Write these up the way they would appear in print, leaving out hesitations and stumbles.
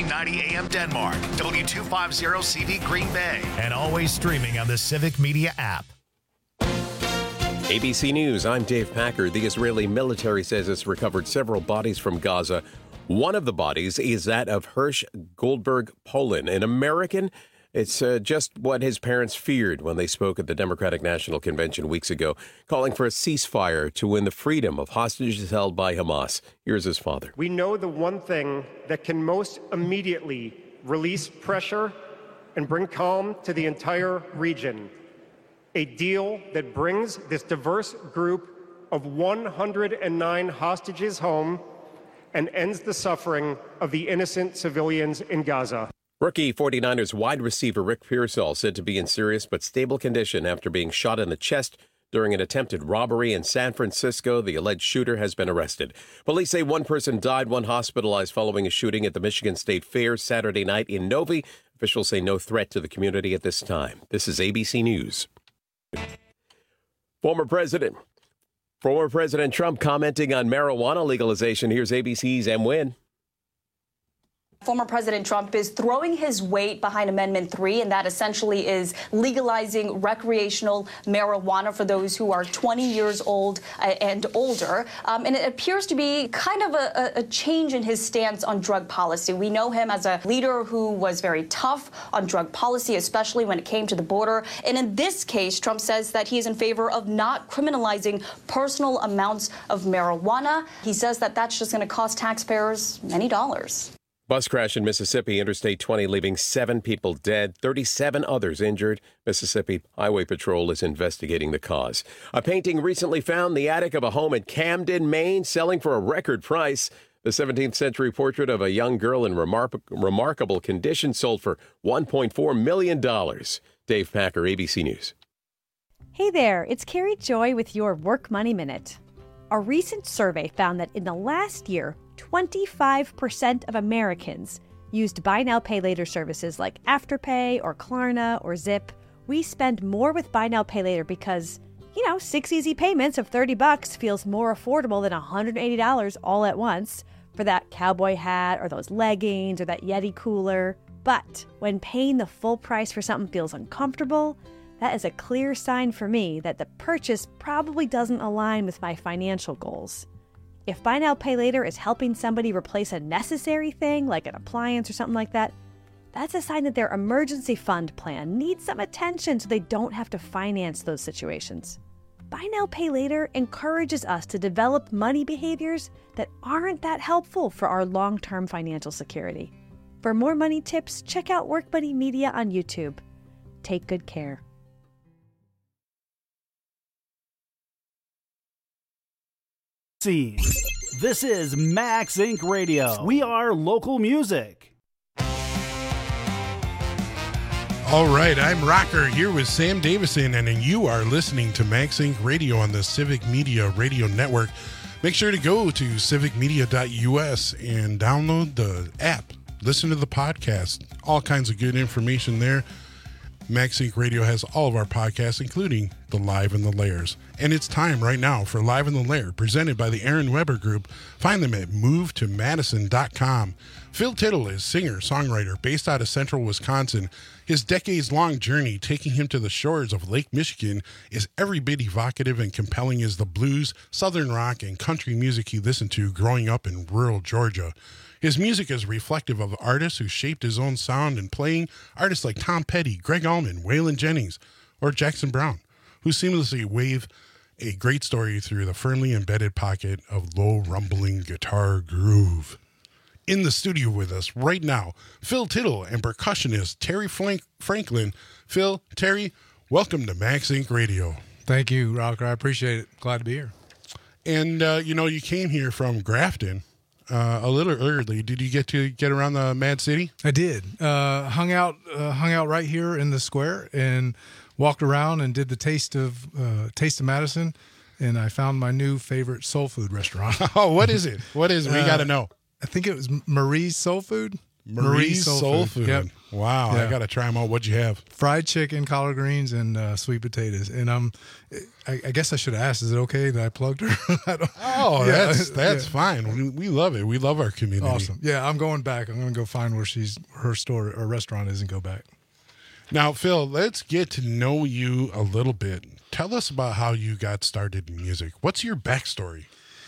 790 AM Denmark, W250CV Green Bay, and always streaming on the Civic Media app. ABC News, I'm Dave Packer. The Israeli military says it's recovered several bodies from Gaza. One of the bodies is that of Hirsch Goldberg Polin, an American. It's just what his parents feared when they spoke at the Democratic National Convention weeks ago, calling for a ceasefire to win the freedom of hostages held by Hamas. Here's his father. We know the one thing that can most immediately release pressure and bring calm to the entire region. A deal that brings this diverse group of 109 hostages home and ends the suffering of the innocent civilians in Gaza. Rookie 49ers wide receiver Rick Pearsall said to be in serious but stable condition after being shot in the chest during an attempted robbery in San Francisco. The alleged shooter has been arrested. Police say one person died, one hospitalized following a shooting at the Michigan State Fair Saturday night in Novi. Officials say no threat to the community at this time. This is ABC News. Former President Trump commenting on marijuana legalization. Here's ABC's M. Wynn. Former President Trump is throwing his weight behind Amendment 3, and that essentially is legalizing recreational marijuana for those who are 20 years old and older. And it appears to be kind of a change in his stance on drug policy. We know him as a leader who was very tough on drug policy, especially when it came to the border. And in this case, Trump says that he is in favor of not criminalizing personal amounts of marijuana. He says that that's just going to cost taxpayers many dollars. Bus crash in Mississippi, Interstate 20, leaving 7 people dead, 37 others injured. Mississippi Highway Patrol is investigating the cause. A painting recently found in the attic of a home in Camden, Maine, selling for a record price. The 17th century portrait of a young girl in remarkable condition sold for $1.4 million. Dave Packer, ABC News. Hey there, it's Carrie Joy with your Work Money Minute. A recent survey found that in the last year, 25% of Americans used buy now, pay later services like Afterpay or Klarna or Zip. We spend more with buy now, pay later because, 6 easy payments of $30 feels more affordable than $180 all at once for that cowboy hat or those leggings or that Yeti cooler. But when paying the full price for something feels uncomfortable, that is a clear sign for me that the purchase probably doesn't align with my financial goals. If buy now, pay later is helping somebody replace a necessary thing like an appliance or something like that, that's a sign that their emergency fund plan needs some attention so they don't have to finance those situations. Buy now, pay later encourages us to develop money behaviors that aren't that helpful for our long-term financial security. For more money tips, check out Work Money Media on YouTube. Take good care. This is Max Inc. Radio. We are local music. All right, I'm Rocker here with Sam Davison, and you are listening to Max Inc. Radio on the Civic Media Radio Network. Make sure to go to civicmedia.us and download the app. Listen to the podcast. All kinds of good information there. Max Inc. Radio has all of our podcasts, including the Live in the Lairs. And it's time right now for Live in the Lair, presented by the Aaron Weber Group. Find them at movetomadison.com. Phil Tittle is singer-songwriter based out of central Wisconsin. His decades-long journey taking him to the shores of Lake Michigan is every bit evocative and compelling as the blues, southern rock, and country music he listened to growing up in rural Georgia. His music is reflective of artists who shaped his own sound and playing, artists like Tom Petty, Greg Allman, Waylon Jennings, or Jackson Browne, who seamlessly weave a great story through the firmly embedded pocket of low rumbling guitar groove. In the studio with us right now, Phil Tittle and percussionist Terry Franklin. Phil, Terry, welcome to Max Inc. Radio. Thank you, Rocker. I appreciate it. Glad to be here. And, you came here from Grafton. A little early. Did you get around the Mad City? I did. Hung out right here in the square and walked around and did the Taste of Madison, and I found my new favorite soul food restaurant. Oh, what is it? What is it? We got to know. I think it was Marie's Soul Food. Marie's Soul Food. Yep. Wow, Yeah. I got to try them out. What'd you have? Fried chicken, collard greens, and sweet potatoes. And I guess I should have asked, is it okay that I plugged her? Oh, Yeah, that's yeah. fine. We love it. We love our community. Awesome. Yeah, I'm going back. I'm going to go find where her store or restaurant is and go back. Now, Phil, let's get to know you a little bit. Tell us about how you got started in music. What's your backstory?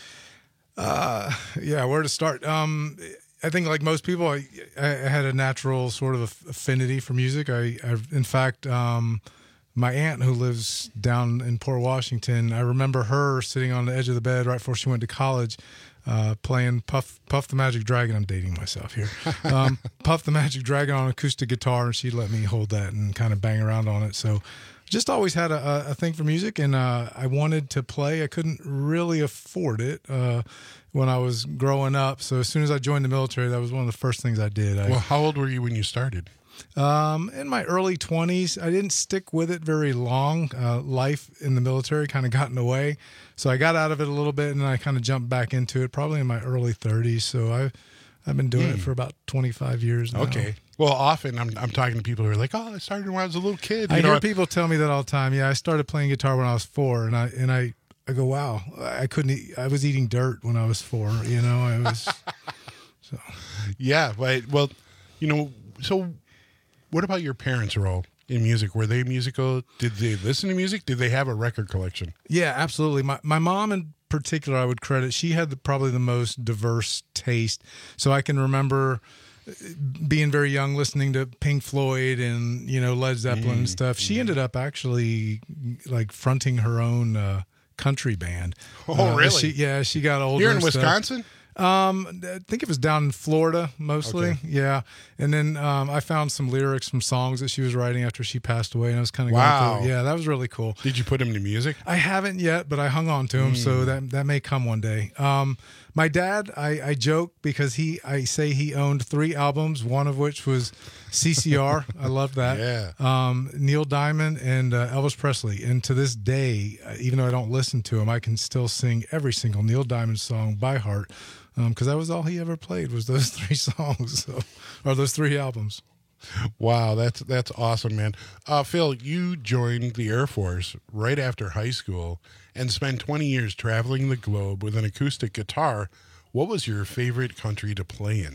Yeah, where to start? I think like most people, I had a natural sort of affinity for music. In fact, my aunt who lives down in Port Washington, I remember her sitting on the edge of the bed right before she went to college, playing Puff the Magic Dragon. I'm dating myself here. Puff the Magic Dragon on acoustic guitar, and she'd let me hold that and kind of bang around on it. So just always had a thing for music, and I wanted to play. I couldn't really afford it when I was growing up. So as soon as I joined the military, that was one of the first things I did. Well, how old were you when you started? In my early 20s. I didn't stick with it very long. Life in the military kind of got in the way. So I got out of it a little bit, and then I kind of jumped back into it probably in my early 30s. So I've been doing it for about 25 years now. Okay. Well, often I'm talking to people who are like, "Oh, I started when I was a little kid." I hear people tell me that all the time. Yeah, I started playing guitar when I was 4, and I go, "Wow, I couldn't. I was eating dirt when I was 4. You know, I was." So. Yeah, but well, so what about your parents' role in music? Were they musical? Did they listen to music? Did they have a record collection? Yeah, absolutely. My mom in particular, I would credit. She had probably the most diverse taste. So I can remember being very young, listening to Pink Floyd and Led Zeppelin and stuff. She ended up actually like fronting her own country band. Oh, really? She got older. Here in Wisconsin? I think it was down in Florida mostly. Okay. Yeah. And then I found some lyrics from songs that she was writing after she passed away, and I was kind of Wow. going through it. Yeah, that was really cool. Did you put them to music? I haven't yet, but I hung on to him, so that may come one day. My dad, I joke because I say he owned 3 albums, one of which was CCR. I love that. Yeah. Neil Diamond and Elvis Presley. And to this day, even though I don't listen to him, I can still sing every single Neil Diamond song by heart because that was all he ever played was those 3 songs, or those 3 albums. Wow, that's awesome, man. Phil, you joined the Air Force right after high school and spent 20 years traveling the globe with an acoustic guitar. What was your favorite country to play in?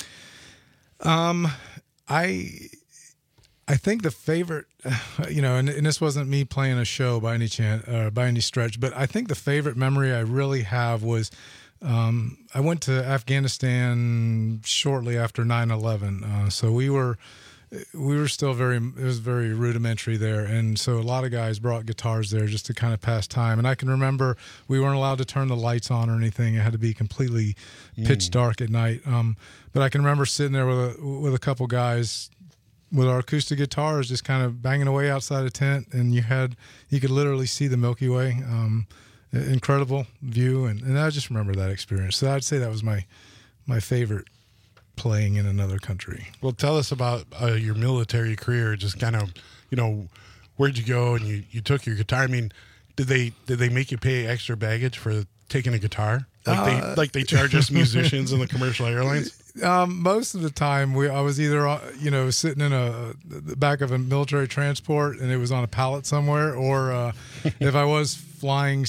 I think the favorite, and this wasn't me playing a show by any chance, by any stretch, but I think the favorite memory I really have was I went to Afghanistan shortly after 9/11. So we were still it was very rudimentary there. And so a lot of guys brought guitars there just to kind of pass time. And I can remember we weren't allowed to turn the lights on or anything. It had to be completely pitch dark at night. But I can remember sitting there with a couple guys with our acoustic guitars just kind of banging away outside a tent. And you could literally see the Milky Way. Incredible view. And I just remember that experience. So I'd say that was my favorite playing in another country. Well, tell us about your military career. Just kind of, where'd you go and you took your guitar? I mean, did they make you pay extra baggage for taking a guitar? Like they charge us musicians in the commercial airlines? Most of the time, I was either sitting in the back of a military transport and it was on a pallet somewhere, or if I was flying,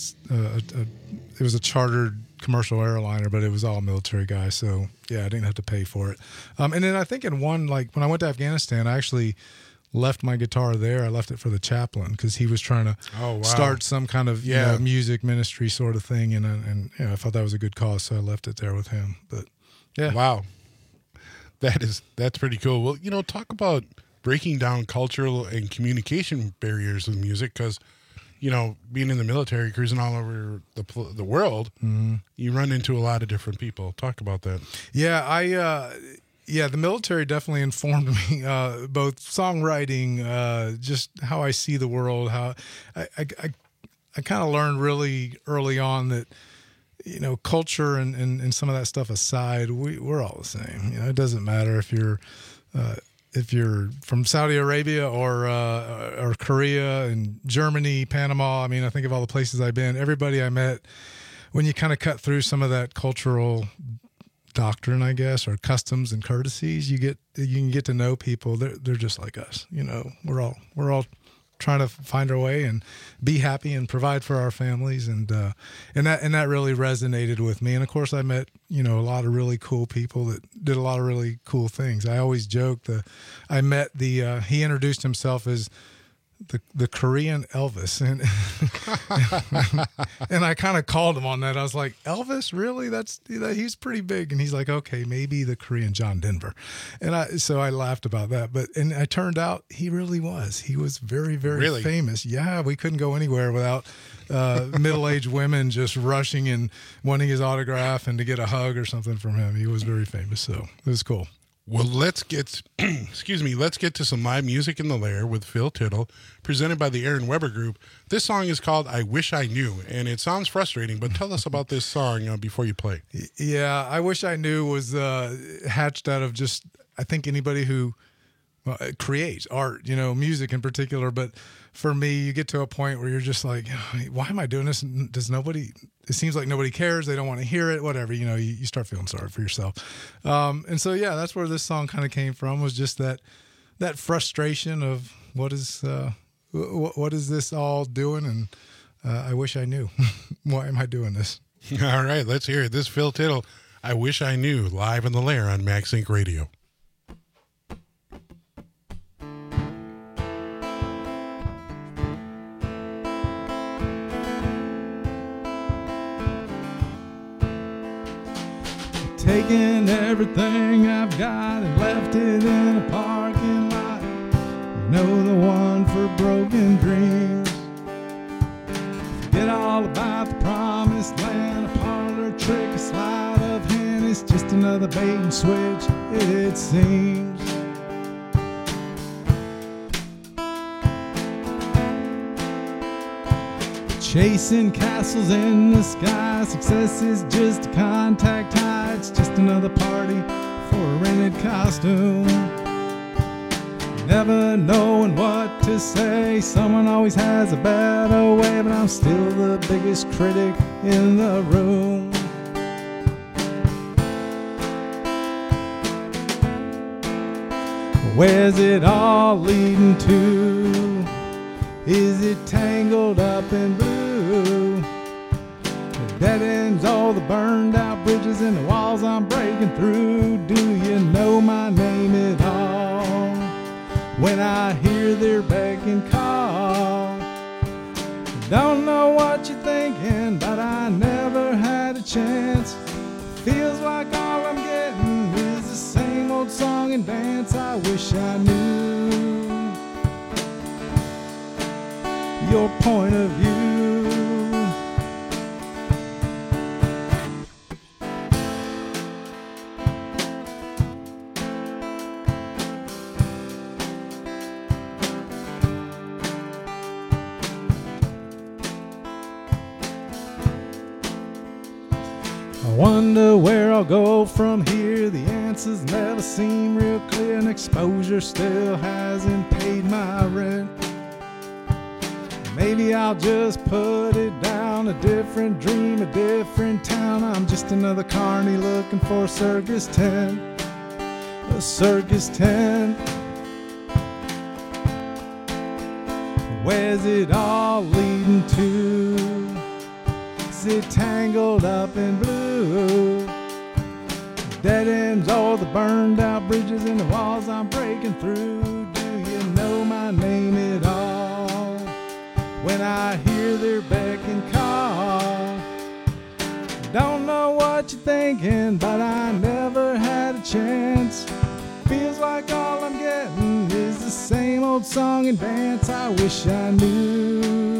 it was a chartered commercial airliner, but it was all military guys. So yeah, I didn't have to pay for it. And then I think in one, like when I went to Afghanistan, I actually left my guitar there. I left it for the chaplain because he was trying to start some kind of music ministry sort of thing, and I thought that was a good cause, so I left it there with him. But yeah, wow, that's pretty cool. Well, talk about breaking down cultural and communication barriers with music, because being in the military, cruising all over the world, you run into a lot of different people. Talk about that. Yeah, the military definitely informed me, both songwriting, just how I see the world, how I kind of learned really early on that, culture and some of that stuff aside, we're all the same. It doesn't matter if you're from Saudi Arabia or Korea and Germany, Panama. I mean, I think of all the places I've been. Everybody I met, when you kind of cut through some of that cultural doctrine, I guess, or customs and courtesies. You can get to know people. They're just like us. You know, we're all trying to find our way and be happy and provide for our families, and that really resonated with me. And of course, I met a lot of really cool people that did a lot of really cool things. I always joke that I met he introduced himself as the Korean Elvis, and I kind of called him on that. I was like, Elvis, really? He's pretty big. And he's like, okay, maybe the Korean John Denver. And so I laughed about that, and I turned out he really was. He was very, very famous. Yeah. We couldn't go anywhere without middle-aged women just rushing and wanting his autograph and to get a hug or something from him. He was very famous. So it was cool. Well, let's get to some live music in the Lair with Phil Tittle, presented by the Aaron Weber Group. This song is called I Wish I Knew, and it sounds frustrating, but tell us about this song before you play. Yeah, I Wish I Knew was hatched out of just, I think, anybody who creates art, music in particular. But for me, you get to a point where you're just like, why am I doing this? It seems like nobody cares. They don't want to hear it, whatever. You start feeling sorry for yourself. And so, yeah, that's where this song kind of came from, was just that frustration of what is this all doing? And I wish I knew. Why am I doing this? All right, let's hear it. This is Phil Tittle, I Wish I Knew, live in the Lair on Max Inc. Radio. Taking everything I've got and left it in a parking lot. The one for broken dreams. Forget all about the promised land. A parlor trick, a sleight of hand. It's just another bait and switch, it seems. Chasing castles in the sky. Success is just a contact high. It's just another party for a rented costume. Never knowing what to say. Someone always has a better way, but I'm still the biggest critic in the room. Where's it all leading to? Is it tangled up in blue? The dead ends, all the burned out bridges and the walls I'm breaking through. Do you know my name at all? When I hear their beck and call, don't know what you're thinking, but I never had a chance. Feels like all I'm getting is the same old song and dance. I wish I knew your point of view. I wonder where I'll go from here. The answers never seem real clear, and exposure still hasn't paid my rent. Maybe I'll just put it down, a different dream, a different town. I'm just another carny looking for a circus tent, a circus tent. Where's it all leading to? Is it tangled up in blue? Dead ends, all the burned out bridges and the walls I'm breaking through. Do you know my name at all? When I hear their beck and call, don't know what you're thinking, but I never had a chance. Feels like all I'm getting is the same old song and dance. I wish I knew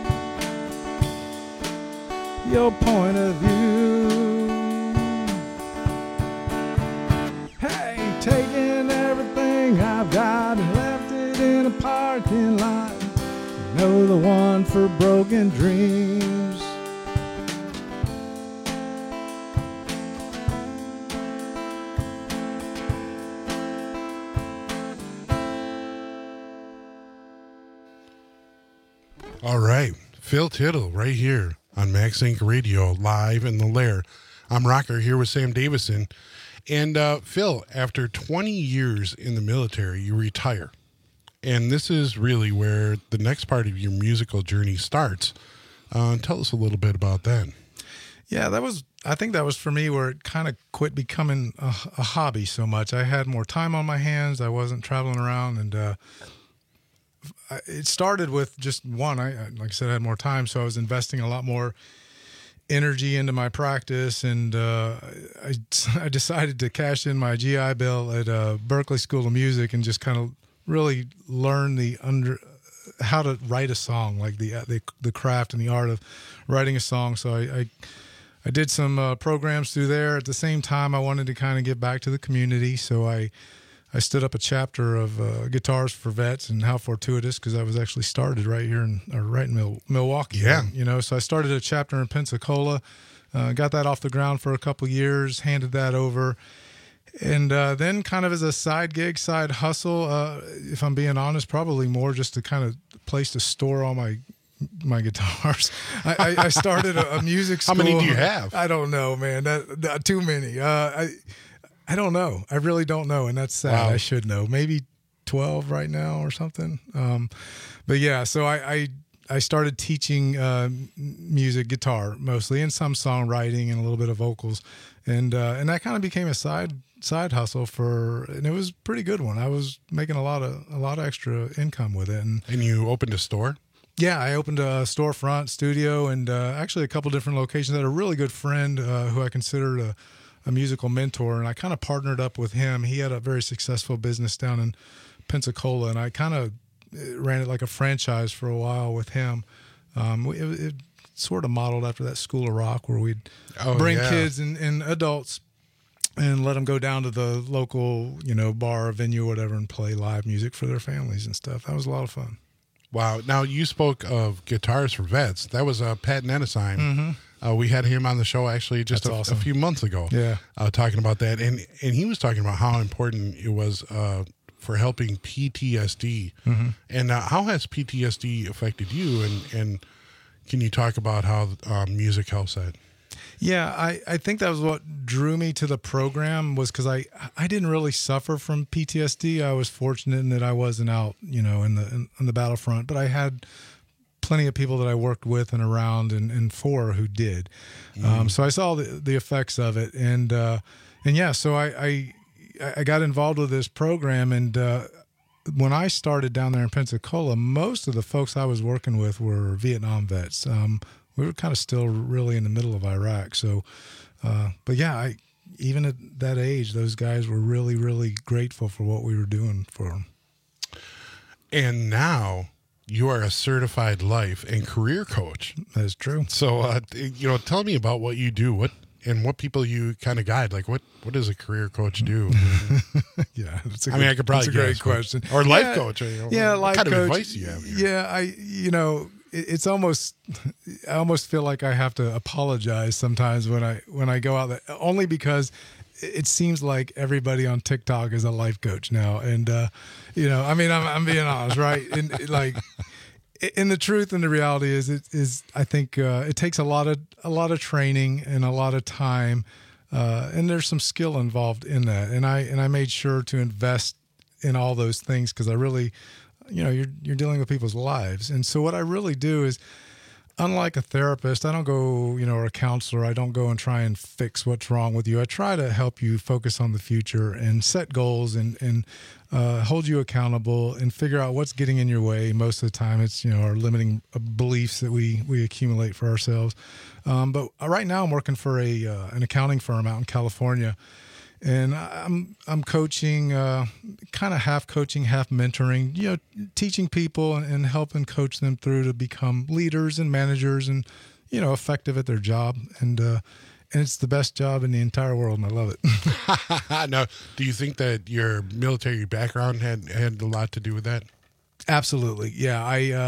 your point of view. Hey, taking everything I've got and left it in a parking lot. The one for broken dreams. All right, Phil Tittle right here on Max Inc. Radio, live in the Lair I'm Rocker here with Sam Davison. And Phil, after 20 years in the military, you retire. And this is really where the next part of your musical journey starts. Tell us a little bit about that. Yeah, I think that was for me where it kind of quit becoming a hobby so much. I had more time on my hands. I wasn't traveling around, and it started with just one. Like I said, I had more time, so I was investing a lot more energy into my practice, and I decided to cash in my GI Bill at Berklee School of Music and just kind of really learn how to write a song, like the craft and the art of writing a song. So I did some programs through there. At the same time, I wanted to kind of get back to the community, so I stood up a chapter of Guitars for Vets, and how fortuitous, because I was actually started right here in Milwaukee. Yeah. So I started a chapter in Pensacola, got that off the ground for a couple years, handed that over. And then kind of as a side gig, side hustle, if I'm being honest, probably more just to kind of place to store all my guitars. I started a music school. How many do you have? I don't know, man. That too many. I don't know. I really don't know, and that's sad. Wow. I should know. Maybe 12 right now or something. But yeah, so I started teaching music, guitar mostly, and some songwriting and a little bit of vocals, and that kind of became a side hustle and it was a pretty good one. I was making a lot of extra income with it. And you opened a store? Yeah, I opened a storefront studio, and actually a couple different locations. I had a really good friend who I considered a musical mentor, and I kind of partnered up with him. He had a very successful business down in Pensacola, and I kind of ran it like a franchise for a while with him. It sort of modeled after that School of Rock, where we'd bring kids and adults and let them go down to the local, bar or venue or whatever and play live music for their families and stuff. That was a lot of fun. Wow. Now, you spoke of Guitars for Vets. That was Pat Nenesheim. Mm-hmm. We had him on the show actually just a few months ago. Yeah. Talking about that. And he was talking about how important it was for helping PTSD. Mm-hmm. And how has PTSD affected you? And can you talk about how music helps that? Yeah, I think that was what drew me to the program, was because I didn't really suffer from PTSD. I was fortunate in that I wasn't out, in the battlefront, but I had plenty of people that I worked with and around and for who did. So I saw the effects of it, and yeah, so I got involved with this program, and when I started down there in Pensacola, most of the folks I was working with were Vietnam vets. We were kind of still really in the middle of Iraq. So, but yeah, even at that age, those guys were really, really grateful for what we were doing for them. And now you are a certified life and career coach. That is true. So, tell me about what you do, what people you kind of guide. Like, what does a career coach do? Yeah, I could probably that's a great question. Or life coach. Yeah, life what kind coach, of advice do you have here? Yeah, it's almost, I almost feel like I have to apologize sometimes when I go out there, only because it seems like everybody on TikTok is a life coach now. And, I'm being honest, right? And the truth and the reality is I think it takes a lot of training and a lot of time, and there's some skill involved in that. And I made sure to invest in all those things, because I really, you're dealing with people's lives. And so what I really do is, unlike a therapist, I don't go, or a counselor, I don't go and try and fix what's wrong with you. I try to help you focus on the future and set goals and hold you accountable and figure out what's getting in your way. Most of the time it's, our limiting beliefs that we accumulate for ourselves. But right now I'm working for an accounting firm out in California. And I'm coaching, kind of half coaching, half mentoring, teaching people and helping coach them through to become leaders and managers and, effective at their job. And it's the best job in the entire world, and I love it. Now, do you think that your military background had a lot to do with that? Absolutely. Yeah.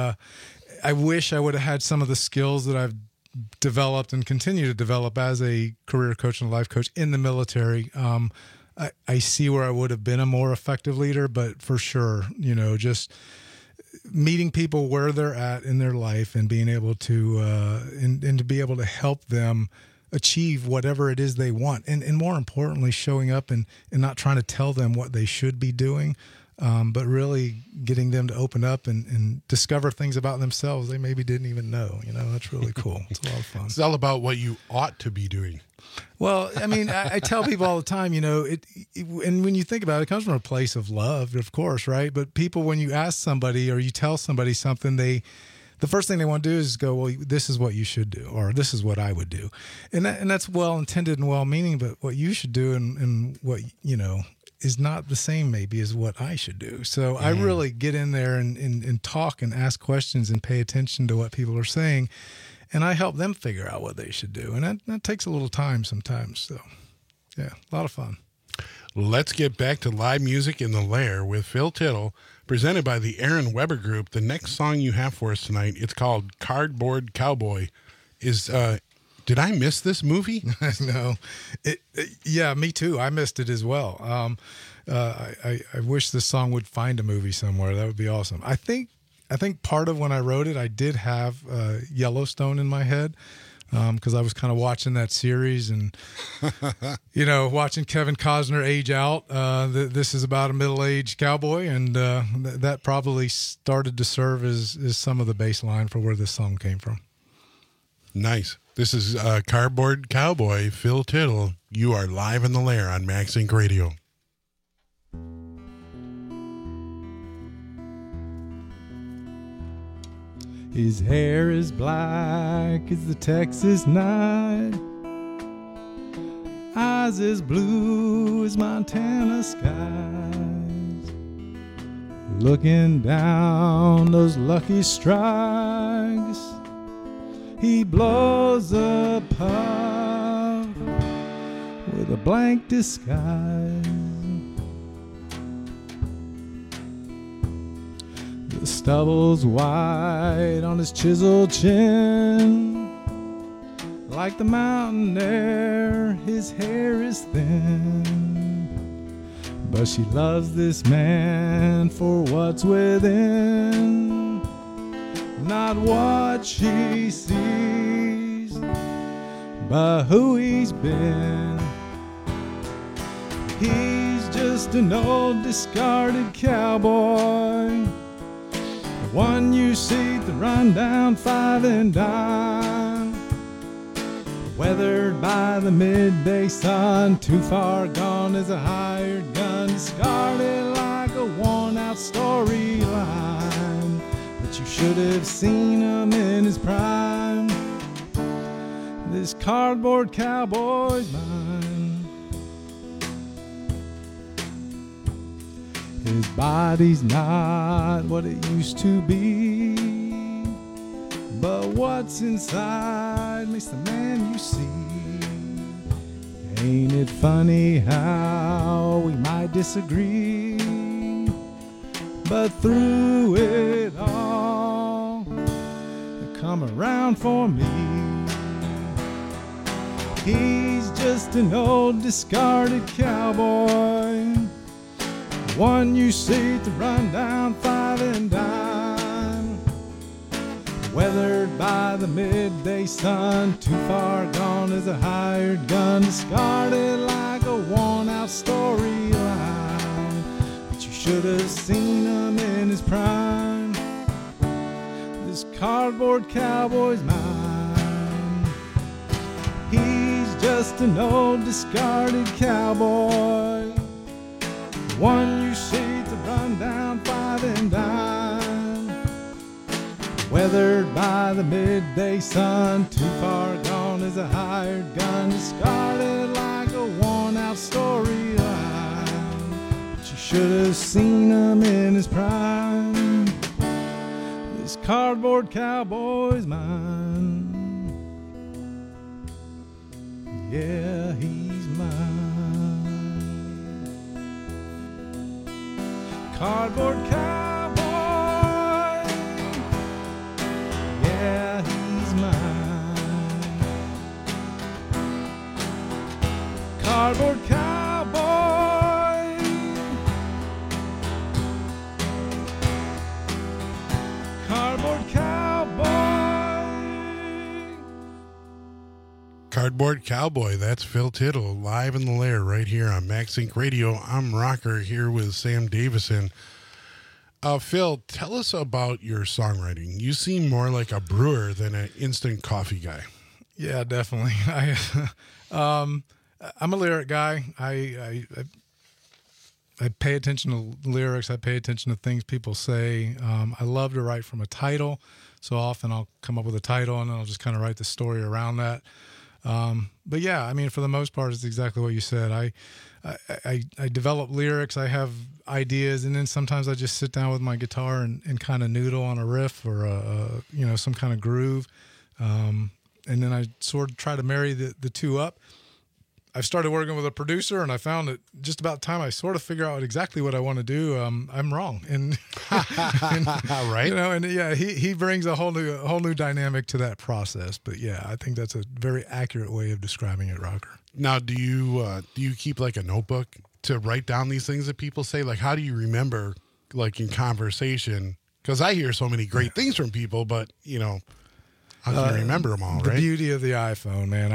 I wish I would have had some of the skills that I've developed and continue to develop as a career coach and life coach in the military. I see where I would have been a more effective leader, but for sure, just meeting people where they're at in their life and being able to, and to be able to help them achieve whatever it is they want. And more importantly, showing up and not trying to tell them what they should be doing, but really getting them to open up and discover things about themselves they maybe didn't even know. That's really cool. It's a lot of fun. It's all about what you ought to be doing. Well, I mean, I tell people all the time, and when you think about it, it comes from a place of love, of course, right? But people, when you ask somebody or you tell somebody something, the first thing they want to do is go, well, this is what you should do, or this is what I would do. And that's well-intended and well-meaning, but what you should do and what, is not the same maybe as what I should do. So I really get in there and talk and ask questions and pay attention to what people are saying. And I help them figure out what they should do. And that takes a little time sometimes. So, yeah, a lot of fun. Let's get back to live music in the Lair with Phil Tittle, presented by the Aaron Weber Group. The next song you have for us tonight, it's called Cardboard Cowboy. Did I miss this movie? No. Yeah, me too. I missed it as well. I wish this song would find a movie somewhere. That would be awesome. I think part of when I wrote it, I did have Yellowstone in my head because I was kind of watching that series and, watching Kevin Costner age out. This is about a middle-aged cowboy, and that probably started to serve as some of the baseline for where this song came from. Nice. This is Cardboard Cowboy, Phil Tittle. You are live in the Lair on Max Inc. Radio. His hair is black as the Texas night, eyes as blue as Montana skies, looking down those lucky strikes. He blows a puff with a blank disguise. The stubble's white on his chiseled chin. Like the mountain air, his hair is thin. But she loves this man for what's within, not what she sees, but who he's been. He's just an old discarded cowboy, the one you see at the rundown 5 and dime, weathered by the midday sun, too far gone as a hired gun, discarded like a worn-out storyline. You should have seen him in his prime. This cardboard cowboy's mine. His body's not what it used to be, but what's inside makes the man you see. Ain't it funny how we might disagree, but through it all, you come around for me. He's just an old discarded cowboy, one you see at the rundown 5 and dime, weathered by the midday sun, too far gone as a hired gun, discarded like a worn-out storyline. But you should have seen him in his prime. This cardboard cowboy's mine. He's just an old discarded cowboy, one you see at the rundown 5 and dime, weathered by the midday sun, too far gone as a hired gun, discarded like a worn-out storyline. But you should have seen him in his prime. This cardboard cowboy's mine. Yeah, he's mine. Cardboard cowboy, yeah, he's mine. Cardboard cowboy, cardboard cowboy. Cardboard Cowboy. That's Phil Tittle live in the lair right here on Max Inc. Radio. I'm Rocker here with Sam Davison. Phil, tell us about your songwriting. You seem more like a brewer than an instant coffee guy. Yeah, definitely. I'm a lyric guy. I pay attention to lyrics. I pay attention to things people say. I love to write from a title. So often I'll come up with a title and then I'll just kind of write the story around that. But yeah, I mean, for the most part, it's exactly what you said. I develop lyrics. I have ideas, and then sometimes I just sit down with my guitar and kind of noodle on a riff or some kind of groove. And then I sort of try to marry the two up. I've started working with a producer, and I found that just about time I sort of figure out exactly what I want to do, I'm wrong. And, right, and yeah, he brings a whole new dynamic to that process. But yeah, I think that's a very accurate way of describing it, Rocker. Now, do you keep like a notebook to write down these things that people say? Like, how do you remember, like in conversation? Because I hear so many great things from people, but how can you remember them all, the right? The beauty of the iPhone, man.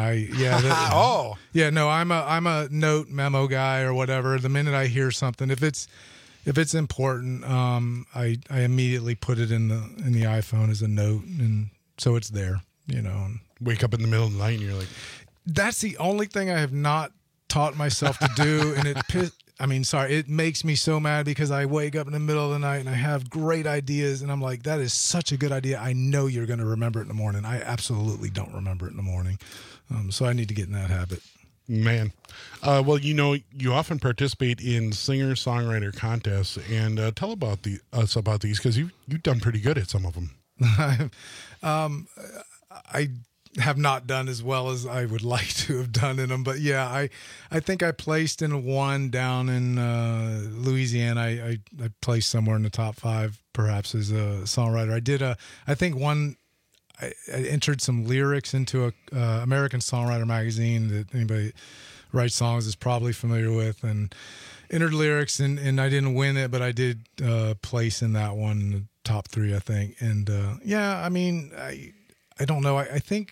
I'm a note memo guy or whatever. The minute I hear something, if it's important, I immediately put it in the iPhone as a note, and so it's there. Wake up in the middle of the night and you're like, that's the only thing I have not taught myself to do, and it makes me so mad because I wake up in the middle of the night and I have great ideas and I'm like, that is such a good idea. I know you're going to remember it in the morning. I absolutely don't remember it in the morning. So I need to get in that habit. Man. Well, you often participate in singer-songwriter contests, and tell us about these, because you've done pretty good at some of them. I have not done as well as I would like to have done in them, but yeah, I think I placed in one down in Louisiana. I placed somewhere in the top 5, perhaps, as a songwriter. I entered some lyrics into a American Songwriter magazine that anybody writes songs is probably familiar with, and entered lyrics, and I didn't win it, but I did place in that one in the top 3, I think. And I don't know.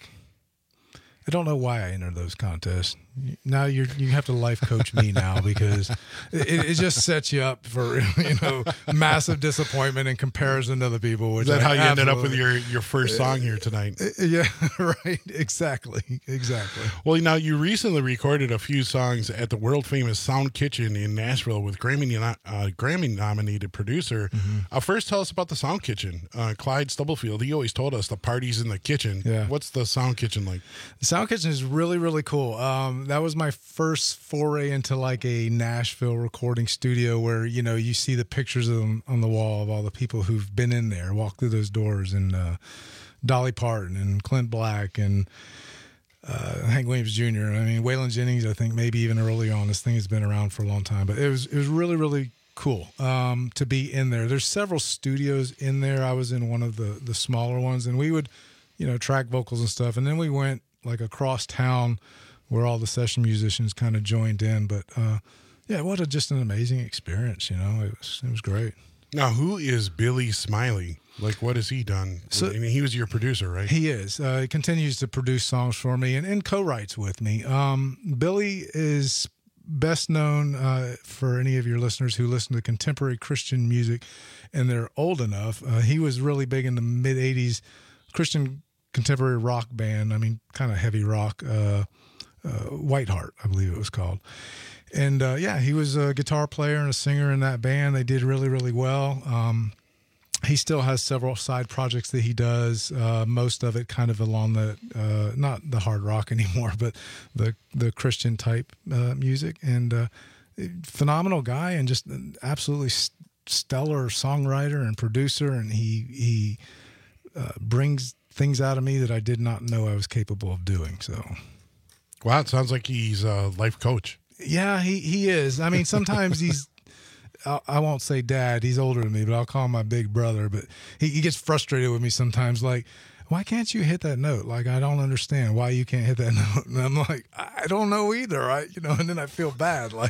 I don't know why I entered those contests. Now you have to life coach me now, because it just sets you up for massive disappointment in comparison to other people. Which is that how you ended up with your first song here tonight? Yeah, right. Exactly. Well, now you recently recorded a few songs at the world famous Sound Kitchen in Nashville with Grammy nominated producer. Mm-hmm. First, tell us about the Sound Kitchen. Clyde Stubblefield, he always told us the party's in the kitchen. Yeah. What's the Sound Kitchen like? The Sound Kitchen is really, really cool. That was my first foray into like a Nashville recording studio where, you see the pictures of them on the wall of all the people who've been in there, walked through those doors, and Dolly Parton and Clint Black and Hank Williams Jr. Waylon Jennings, I think maybe even early on. This thing has been around for a long time, but it was really, really cool to be in there. There's several studios in there. I was in one of the smaller ones, and we would, track vocals and stuff. And then we went like across town where all the session musicians kind of joined in. But just an amazing experience. It was great. Now, who is Billy Smiley? Like, what has he done? So, he was your producer, right? He is. He continues to produce songs for me and co-writes with me. Billy is best known for any of your listeners who listen to contemporary Christian music and they're old enough. He was really big in the mid-'80s Christian contemporary rock band. Kind of heavy rock. Whiteheart, I believe it was called. And he was a guitar player and a singer in that band. They did really, really well. He still has several side projects that he does, most of it kind of along the, not the hard rock anymore, but the Christian type music. And phenomenal guy, and just an absolutely stellar songwriter and producer. And he brings things out of me that I did not know I was capable of doing. So. Wow, it sounds like he's a life coach. Yeah, he is. Sometimes he's, I won't say dad, he's older than me, but I'll call him my big brother. But he gets frustrated with me sometimes, like, why can't you hit that note? Like, I don't understand why you can't hit that note. And I'm like, I don't know either, right? And then I feel bad. Like,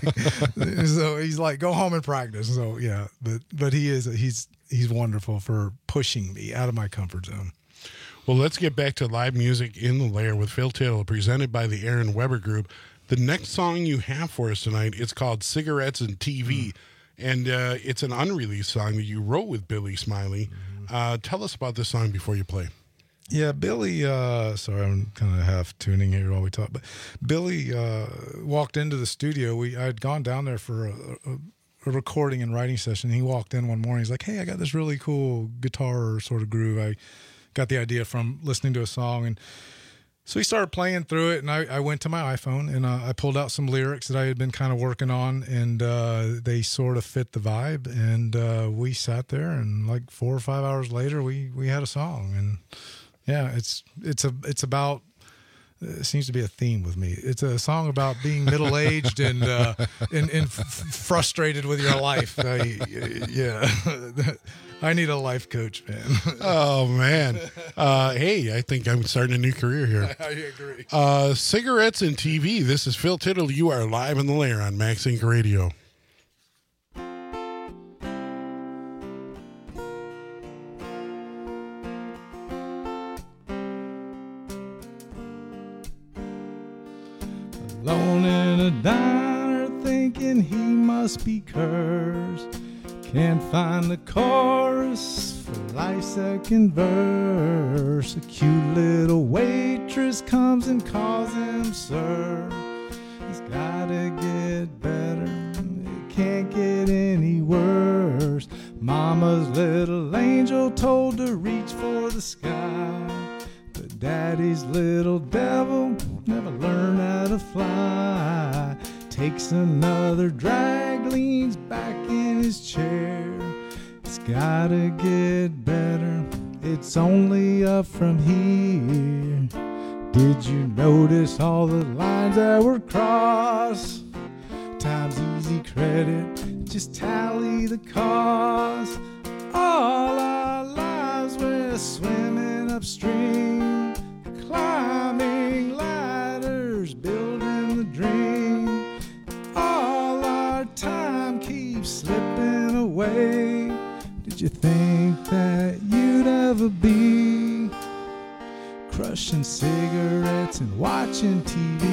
so he's like, go home and practice. So, yeah, but he's wonderful for pushing me out of my comfort zone. Well, let's get back to live music in the Lair with Phil Tittle, presented by the Aaron Weber Group. The next song you have for us tonight, it's called Cigarettes and TV, and it's an unreleased song that you wrote with Billy Smiley. Tell us about this song before you play. Yeah, Billy, sorry, I'm kind of half tuning here while we talk, but Billy walked into the studio. I had gone down there for a recording and writing session. He walked in one morning. He's like, hey, I got this really cool guitar sort of groove. I got the idea from listening to a song. And so he started playing through it, and I went to my iPhone, and I pulled out some lyrics that I had been kind of working on, and they sort of fit the vibe. And we sat there, and like 4 or 5 hours later, we had a song. And yeah, it's about, it seems to be a theme with me. It's a song about being middle-aged and frustrated with your life. I need a life coach, man. Oh, man. Hey, I think I'm starting a new career here. I agree. Cigarettes and TV. This is Phil Tittle. You are live in the Lair on Max Inc. Radio. Alone in a diner thinking he must be cursed. Can't find the chorus for life's second verse. A cute little waitress comes and calls him sir. He's gotta get better, it can't get any worse. Mama's little angel told to reach for the sky, but daddy's little devil never learned how to fly. Takes another drag, leans back in his chair. It's gotta get better, it's only up from here. Did you notice all the lines that were crossed? Times easy credit, just tally the cost. All our lives we're swimming upstream, climbing ladders, building the dream. All our time keeps slipping away. Did you think that you'd ever be crushing cigarettes and watching TV?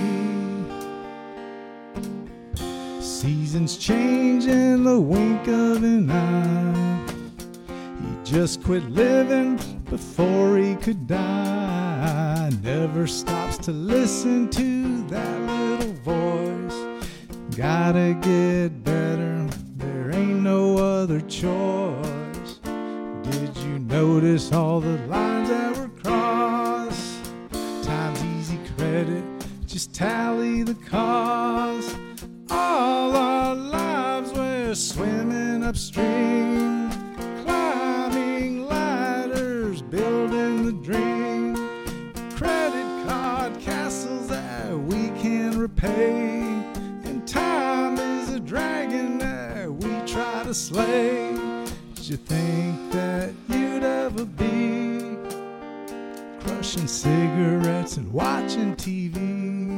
Seasons change in the wink of an eye. He just quit living before he could die. Never stops to listen to that little voice. Gotta get better, there ain't no other choice. Did you notice all the lines that were crossed? Times easy credit, just tally the cost. All our lives we're swimming upstream, climbing ladders, building the dream. Credit card castles that we can repay. Time is a dragon that we try to slay. Did you think that you'd ever be crushing cigarettes and watching TV?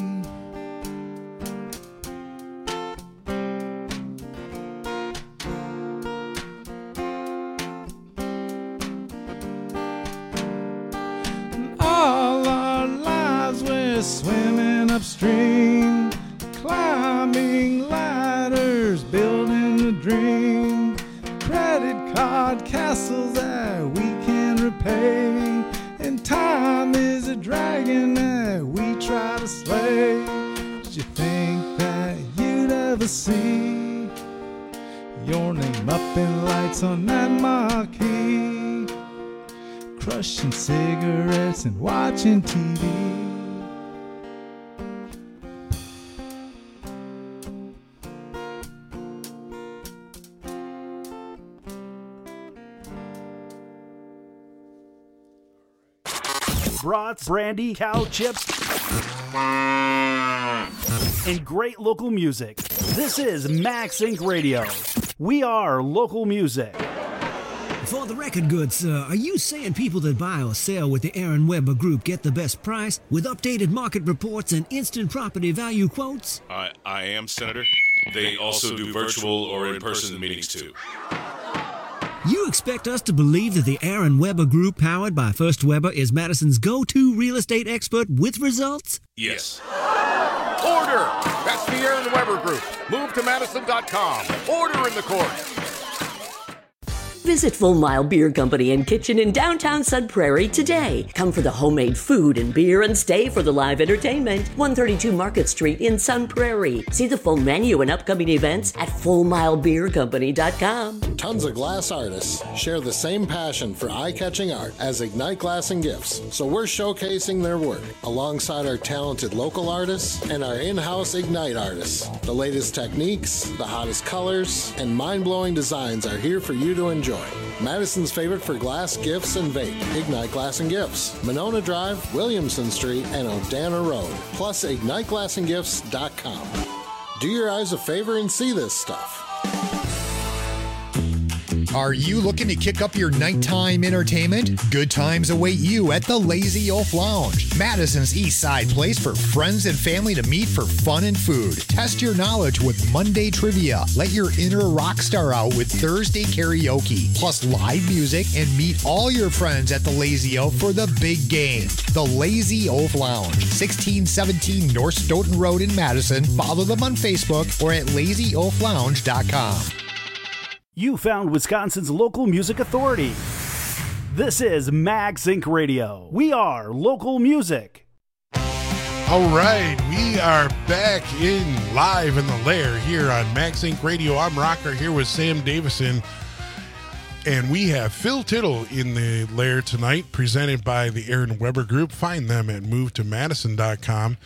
All our lives we're swimming upstream, climbing ladders, building a dream. Credit card castles that we can repay. And time is a dragon that we try to slay. Did you think that you'd ever see your name up in lights on that marquee? Crushing cigarettes and watching TV. Brats, brandy, cow chips, and great local music. This is Max Inc. Radio. We are local music. For the record goods, are you saying people that buy or sell with the Aaron Weber Group get the best price with updated market reports and instant property value quotes? I am, Senator. They also do virtual or in-person meetings, too. You expect us to believe that the Aaron Weber Group, powered by First Weber, is Madison's go-to real estate expert with results? Yes. Order! That's the Aaron Weber Group. Move to Madison.com. Order in the court. Visit Full Mile Beer Company and Kitchen in downtown Sun Prairie today. Come for the homemade food and beer and stay for the live entertainment. 132 Market Street in Sun Prairie. See the full menu and upcoming events at FullMileBeerCompany.com. Tons of glass artists share the same passion for eye-catching art as Ignite Glass and Gifts, so we're showcasing their work alongside our talented local artists and our in-house Ignite artists. The latest techniques, the hottest colors, and mind-blowing designs are here for you to enjoy. Madison's favorite for glass, gifts, and vape. Ignite Glass and Gifts. Monona Drive, Williamson Street, and Odana Road. Plus, IgniteGlassandGifts.com. Do your eyes a favor and see this stuff. Are you looking to kick up your nighttime entertainment? Good times await you at the Lazy Oaf Lounge, Madison's East Side place for friends and family to meet for fun and food. Test your knowledge with Monday trivia. Let your inner rock star out with Thursday karaoke, plus live music, and meet all your friends at the Lazy Oaf for the big game. The Lazy Oaf Lounge, 1617 North Stoughton Road in Madison. Follow them on Facebook or at lazyoaflounge.com. You found Wisconsin's local music authority. This is MagSync Radio. We are local music. All right, we are back live in the lair here on MagSync Radio. I'm Rocker here with Sam Davison, and we have Phil Tittle in the lair tonight, presented by the Aaron Weber Group. Find them at movetomadison.com.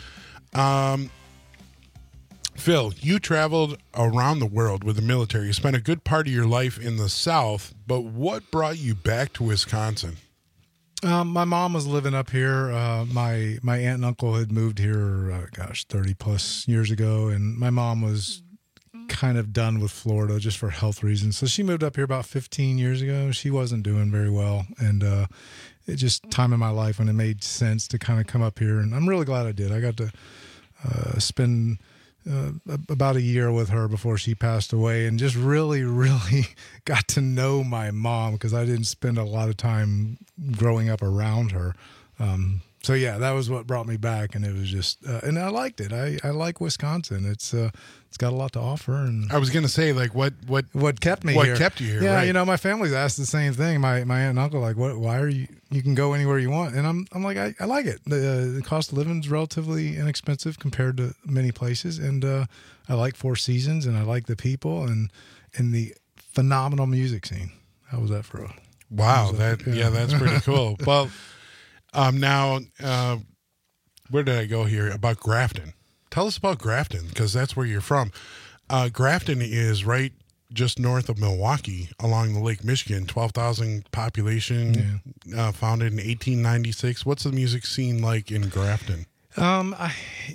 Phil, you traveled around the world with the military. You spent a good part of your life in the South, but what brought you back to Wisconsin? My mom was living up here. My aunt and uncle had moved here, 30 plus years ago, and my mom was kind of done with Florida just for health reasons. So she moved up here about 15 years ago. She wasn't doing very well, and it just time in my life when it made sense to kind of come up here, and I'm really glad I did. I got to spend about a year with her before she passed away, and just really got to know my mom because I didn't spend a lot of time growing up around her. So yeah, that was what brought me back, and it was just, and I liked it. I like Wisconsin. It's got a lot to offer. And I was going to say, like, what kept me here? What kept you here? Yeah, right. My family's asked the same thing. My aunt and uncle, like, why are you can go anywhere you want. And I'm like, I like it. The cost of living is relatively inexpensive compared to many places. And I like Four Seasons, and I like the people and the phenomenal music scene. How was that for a... Wow. That's pretty cool. Well, now, where did I go here? About Grafton. Tell us about Grafton, because that's where you're from. Grafton is right just north of Milwaukee along the Lake Michigan, 12,000 population, founded in 1896. What's the music scene like in Grafton? I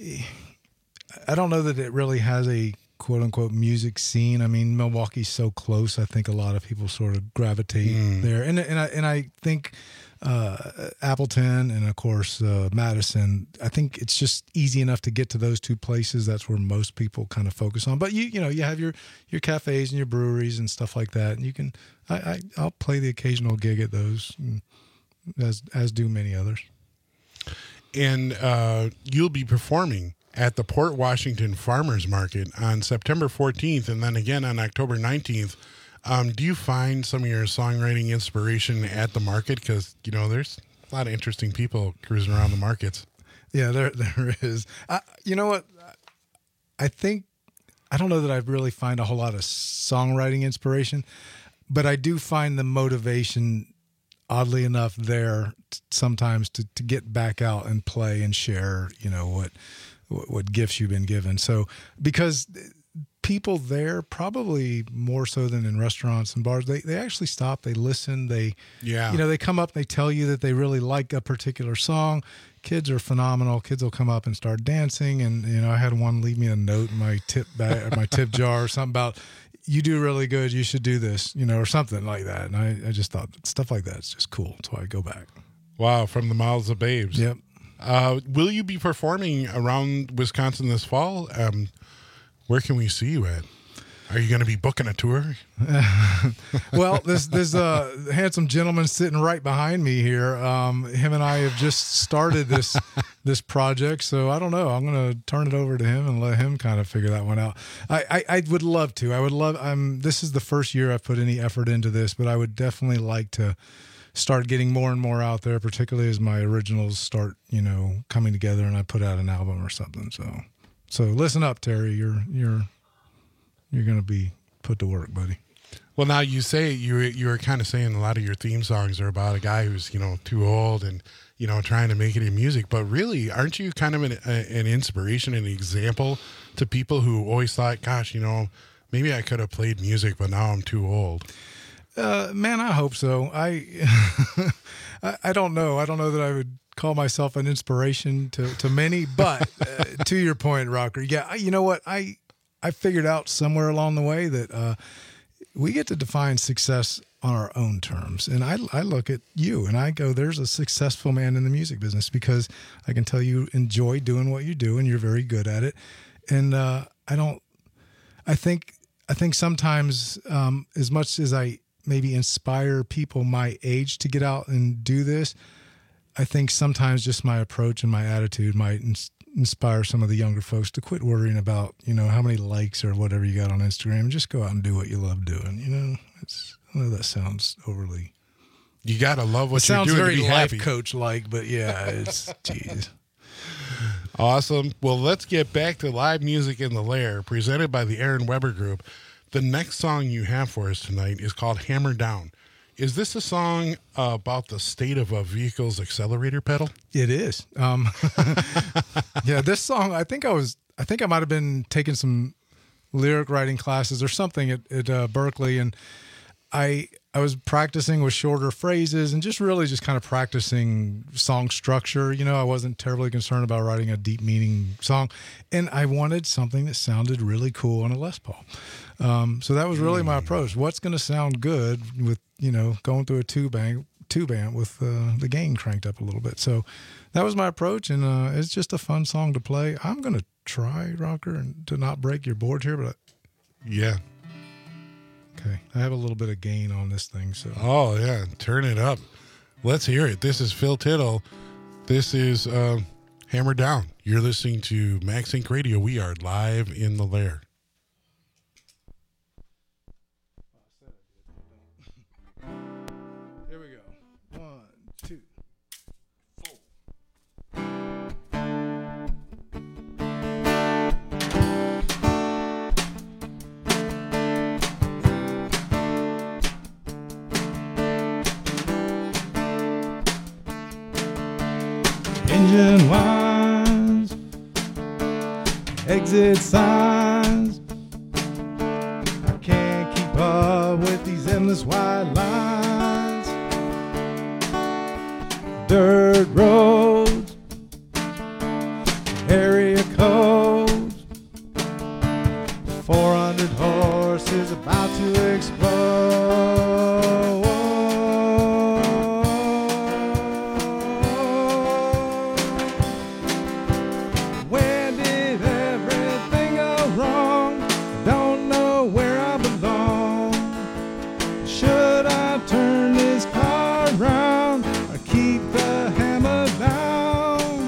don't know that it really has a quote unquote music scene. I mean, Milwaukee's so close. I think a lot of people sort of gravitate there. And I think Appleton and of course Madison, I think it's just easy enough to get to those two places. That's where most people kind of focus on. But you have your cafes and your breweries and stuff like that, and you can I'll play the occasional gig at those, as do many others. And you'll be performing at the Port Washington Farmers Market on September 14th and then again on October 19th. Do you find some of your songwriting inspiration at the market? Because, there's a lot of interesting people cruising around the markets. Yeah, there is. You know what? I don't know that I really find a whole lot of songwriting inspiration, but I do find the motivation, oddly enough, there sometimes to get back out and play and share, what gifts you've been given. So, because people there, probably more so than in restaurants and bars, they actually stop, they listen, they come up, they tell you that they really like a particular song. Kids are phenomenal. Kids will come up and start dancing, and I had one leave me a note in my tip bag or my tip jar or something about, you do really good, you should do this, or something like that. And I just thought stuff like that is just cool, so I go back. Wow, from the mouths of babes. Yep. Will you be performing around Wisconsin this fall? Where can we see you at? Are you going to be booking a tour? Well, there's a handsome gentleman sitting right behind me here. Him and I have just started this project, so I don't know. I'm going to turn it over to him and let him kind of figure that one out. I would love to. This is the first year I've put any effort into this, but I would definitely like to start getting more and more out there, particularly as my originals start, coming together and I put out an album or something. So listen up, Terry. You're going to be put to work, buddy. Well, now you say you were kind of saying a lot of your theme songs are about a guy who's, too old and, trying to make it in music. But really, aren't you kind of an inspiration, an example to people who always thought, gosh, maybe I could have played music, but now I'm too old? Man, I hope so. I don't know. I don't know that I would call myself an inspiration to many, but to your point, Rocker, yeah, you know what? I figured out somewhere along the way that we get to define success on our own terms. And I look at you and I go, there's a successful man in the music business, because I can tell you enjoy doing what you do and you're very good at it. And I think sometimes as much as I maybe inspire people my age to get out and do this, I think sometimes just my approach and my attitude might inspire some of the younger folks to quit worrying about, how many likes or whatever you got on Instagram, and just go out and do what you love doing. I know that sounds overly. You got to love what you're doing. Sounds very to be life happy. coach-like, but yeah, it's, geez. Awesome. Well, let's get back to live music in the Lair, presented by the Aaron Weber Group. The next song you have for us tonight is called Hammer Down. Is this a song about the state of a vehicle's accelerator pedal? It is. Yeah, this song, I think I might have been taking some lyric writing classes or something at Berkeley, and I was practicing with shorter phrases and just kind of practicing song structure. I wasn't terribly concerned about writing a deep meaning song, and I wanted something that sounded really cool on a Les Paul. So that was really my approach. What's going to sound good with, going through a tube amp with the gain cranked up a little bit. So that was my approach, and it's just a fun song to play. I'm going to try, Rocker, and to not break your board here, but yeah. Okay, I have a little bit of gain on this thing. So. Oh, yeah, turn it up. Let's hear it. This is Phil Tittle. This is Hammer Down. You're listening to Max Inc. Radio. We are live in the Lair. Here we go. 1, 2, 4. Engine whines, exit signs. I can't keep up with these endless white lines. Dirt roads, area codes. 400 horses about to explode. Where did everything go wrong? Don't know where I belong. Should I turn this car around or keep the hammer down?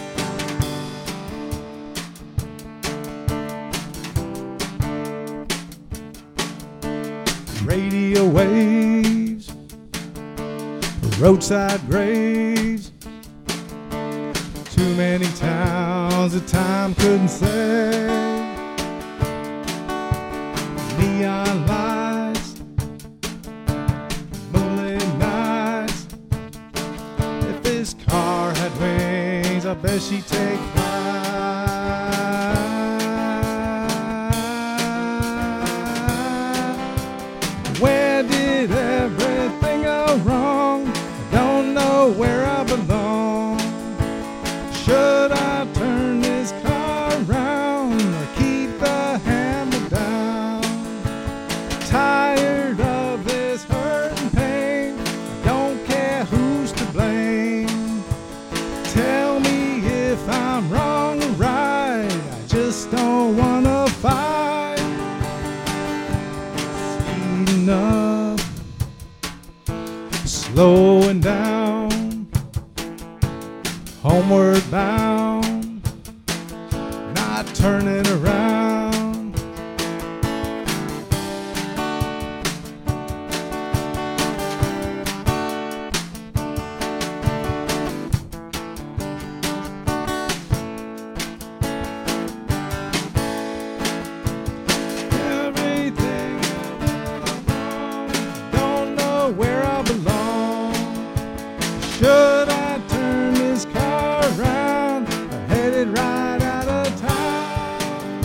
Radio waves, roadside graves. Too many towns that time couldn't save. Neon lights, moonlit nights. If this car had wings, I bet she'd take flight. Where did everything go wrong? I don't know where I belong. Should I turn this car around or keep the hammer down? Tired of this hurt and pain. Don't care who's to blame. Tell me if I'm wrong. slowing down, homeward bound, not turning around. Should I turn this car around? I'm headed right out of town.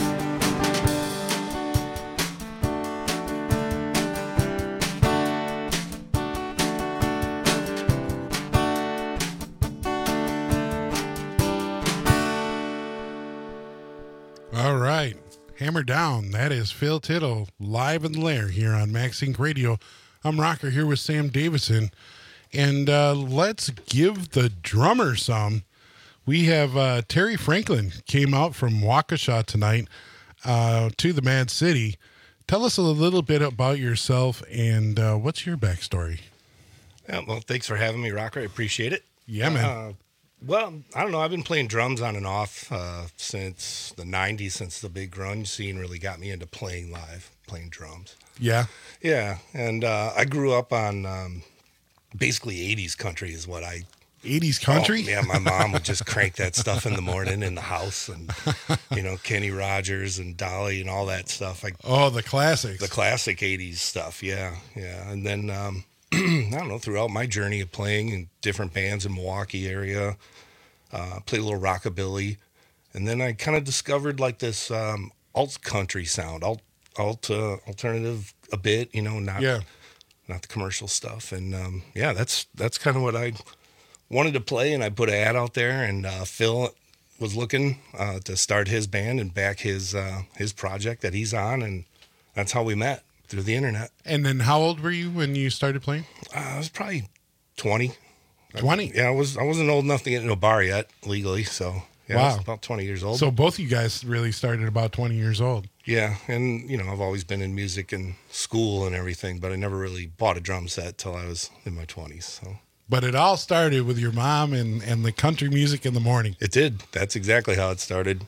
All right. Hammer down. That is Phil Tittle live in the lair here on Max Inc. Radio. I'm Rocker here with Sam Davison. And let's give the drummer some. We have Terry Franklin came out from Waukesha tonight to the Mad City. Tell us a little bit about yourself and what's your backstory? Yeah, well, thanks for having me, Rocker. I appreciate it. Yeah, man. Well, I don't know. I've been playing drums on and off since the 90s, since the big grunge scene really got me into playing live, playing drums. Yeah? Yeah, and I grew up on... basically 80s country is what I... 80s country? Oh, yeah, my mom would just crank that stuff in the morning in the house and, Kenny Rogers and Dolly and all that stuff. The classics. The classic 80s stuff, yeah. And then, I don't know, throughout my journey of playing in different bands in Milwaukee area, played a little rockabilly, and then I kind of discovered like this alt country sound, alternative a bit, not the commercial stuff. And that's kind of what I wanted to play. And I put an ad out there, and Phil was looking to start his band and back his project that he's on. And that's how we met, through the internet. And then how old were you when you started playing? I was probably 20. 20? Yeah, I wasn't old enough to get into a bar yet legally. So yeah, wow. I was about 20 years old. So both you guys really started about 20 years old. Yeah, and I've always been in music and school and everything, but I never really bought a drum set till I was in my 20s. So, but it all started with your mom and the country music in the morning. It did. That's exactly how it started.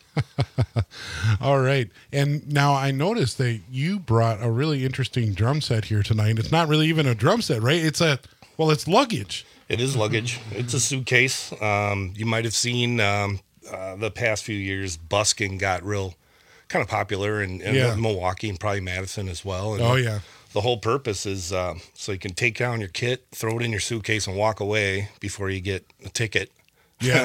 All right. And now I noticed that you brought a really interesting drum set here tonight. It's not really even a drum set, right? It's luggage. It is luggage. It's a suitcase. You might have seen the past few years, busking got real kind of popular in Milwaukee and probably Madison as well. And the whole purpose is so you can take down your kit, throw it in your suitcase, and walk away before you get a ticket. Yeah.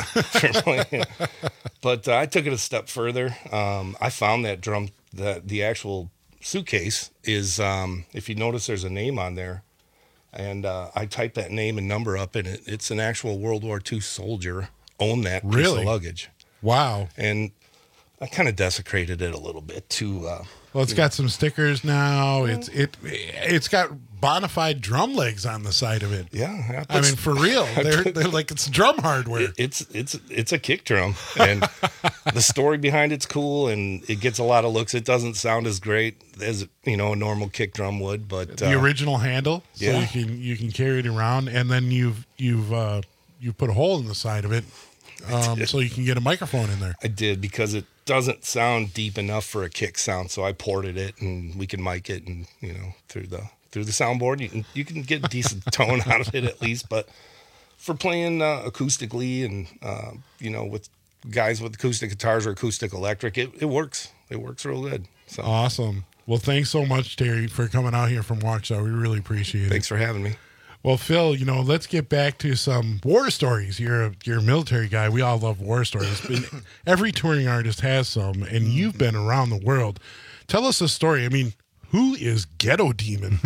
But I took it a step further. I found that the actual suitcase is, if you notice, there's a name on there. And I typed that name and number up, and it's an actual World War II soldier owned that piece of luggage. Wow. And I kind of desecrated it a little bit too. Well, it's got some stickers now. It's got bona fide drum legs on the side of it. Yeah, I mean, for real, they're like, it's drum hardware. It's a kick drum, and the story behind it's cool, and it gets a lot of looks. It doesn't sound as great as a normal kick drum would, but the original handle, so you can carry it around, and then you've put a hole in the side of it, so you can get a microphone in there. I did, because it doesn't sound deep enough for a kick sound, so I ported it, and we can mic it, and through the soundboard you can get a decent tone out of it at least. But for playing acoustically and with guys with acoustic guitars or acoustic electric, it works real good. So awesome. Well, thanks so much, Terry, for coming out here from Waukesha. We really appreciate it. Thanks for having me. Well, Phil, let's get back to some war stories. You're a military guy. We all love war stories. But every touring artist has some, and you've been around the world. Tell us a story. I mean, who is Ghetto Demon?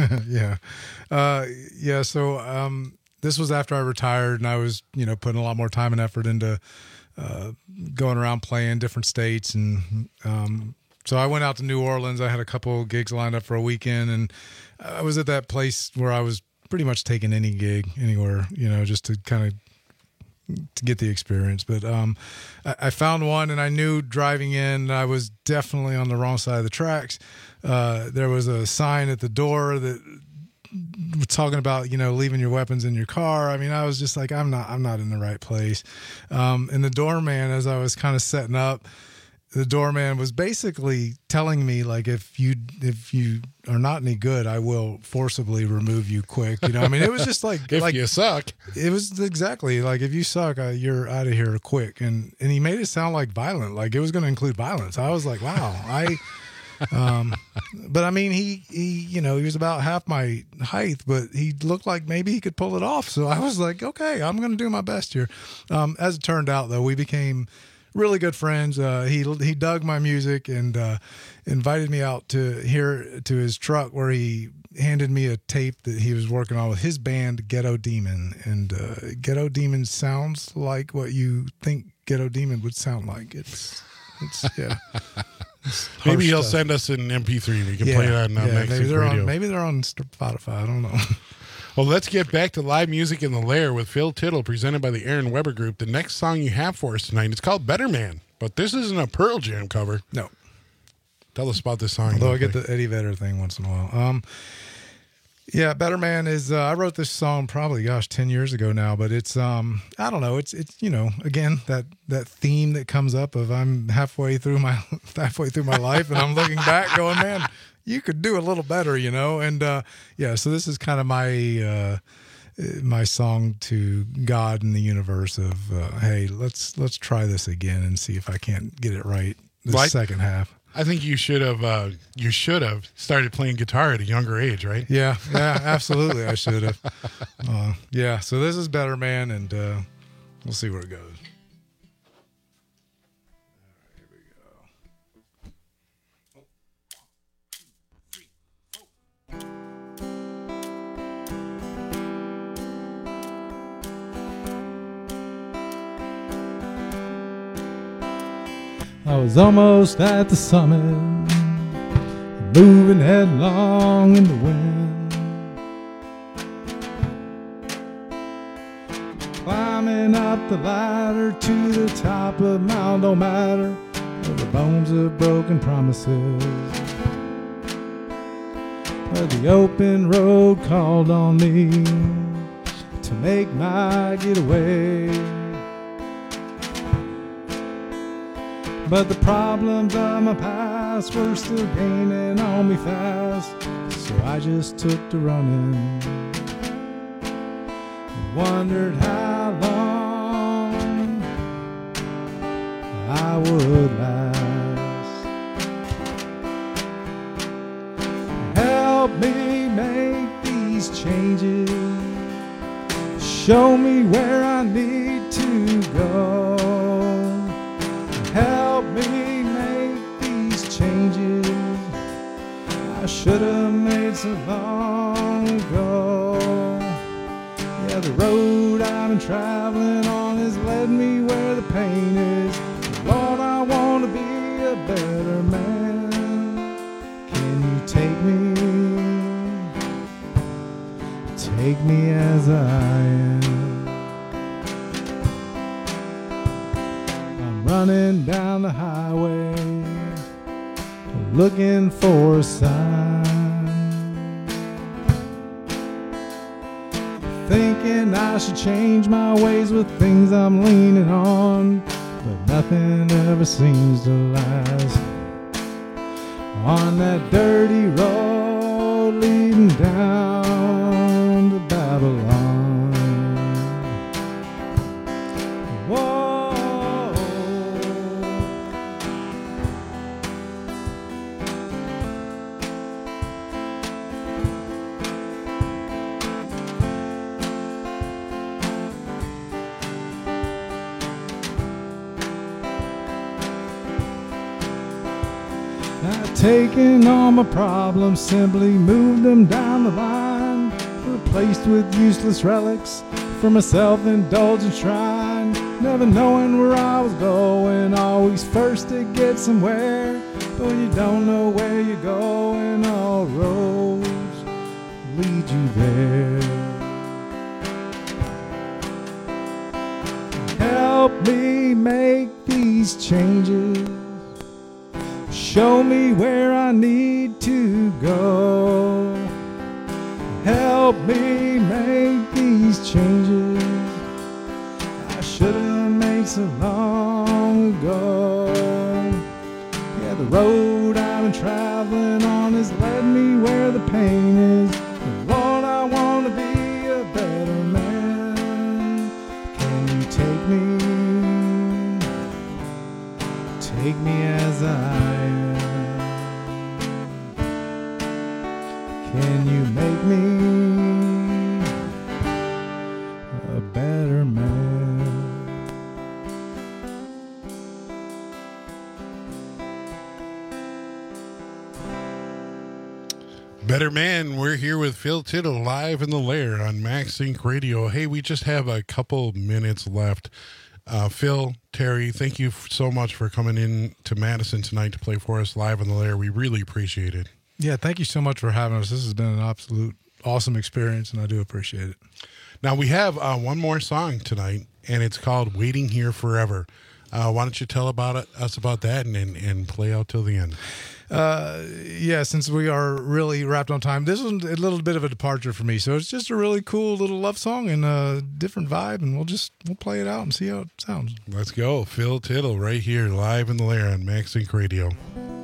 So this was after I retired, and I was, putting a lot more time and effort into going around playing different states. And so I went out to New Orleans. I had a couple gigs lined up for a weekend, and I was at that place where I was pretty much taking any gig anywhere, just to kind of to get the experience. But I found one, and I knew driving in I was definitely on the wrong side of the tracks. There was a sign at the door that talking about, leaving your weapons in your car. I mean, I was just like, I'm not in the right place. And the doorman, as I was kind of setting up, the doorman was basically telling me, like, if you are not any good, I will forcibly remove you quick. I mean, it was just like, if you suck, it was exactly like, if you suck, you're out of here quick. And he made it sound like violent, like it was going to include violence. I was like, wow, but I mean, he was about half my height, but he looked like maybe he could pull it off. So I was like, okay, I'm going to do my best here. As it turned out, though, we became really good friends. He dug my music and invited me out to his truck, where he handed me a tape that he was working on with his band Ghetto Demon. And Ghetto Demon sounds like what you think Ghetto Demon would sound like. It's yeah. Maybe he'll send us an MP3. We can play it on Max Sync Radio. Maybe they're on Spotify. I don't know. Well, let's get back to live music in the Lair with Phil Tittle, presented by the Aaron Weber Group. The next song you have for us tonight, it's called Better Man, but this isn't a Pearl Jam cover. No. Tell us about this song. Although I get the Eddie Vedder thing once in a while. Yeah, Better Man is, I wrote this song probably, 10 years ago now, but it's, I don't know, it's again, that theme that comes up of I'm halfway through my life and I'm looking back going, man, you could do a little better, and, so this is kind of my song to God and the universe of, hey, let's try this again and see if I can't get it right the second half. I think you should have started playing guitar at a younger age, right? Yeah, absolutely. I should have. So this is Better Man, and we'll see where it goes. Here we I was almost at the summit, moving headlong in the wind, climbing up the ladder to the top of Mount Don't Matter, where the bones of broken promises. But the open road called on me to make my getaway. But the problems of my past were still gaining on me fast, so I just took to running and wondered how long I would last. Help me make these changes, show me where I need to go. Help me make these changes I should have made so long ago. Yeah, the road I've been traveling on has led me where the pain is. But Lord, I want to be a better man. Can you take me as I am? Running down the highway, looking for a sign, thinking I should change my ways with things I'm leaning on, but nothing ever seems to last. On that dirty road leading down to Babylon. Taking all my problems, simply moved them down the line, replaced with useless relics from a self-indulgent shrine. Never knowing where I was going, always first to get somewhere. But when you don't know where you're going, all roads lead you there. Help me make these changes, show me where I need to go. Help help me make these changes I should have made so long ago. Yeah, the road I've been traveling on has led me where the pain is. And Lord, I want to be a better man. Can you take me as I am? Can you make me a better man? Better Man, we're here with Phil Tittle live in the Lair on Max Inc. Radio. Hey, we just have a couple minutes left. Phil, Terry, thank you so much for coming in to Madison tonight to play for us live in the Lair. We really appreciate it. Yeah, thank you so much for having us. This has been an absolute awesome experience, and I do appreciate it. Now, we have one more song tonight, and it's called Waiting Here Forever. Why don't you tell us about that and play out till the end? Yeah, since we are really wrapped on time, this is a little bit of a departure for me. So it's just a really cool little love song and a different vibe, and we'll play it out and see how it sounds. Let's go. Phil Tittle right here live in the Lair on Max Inc. Radio.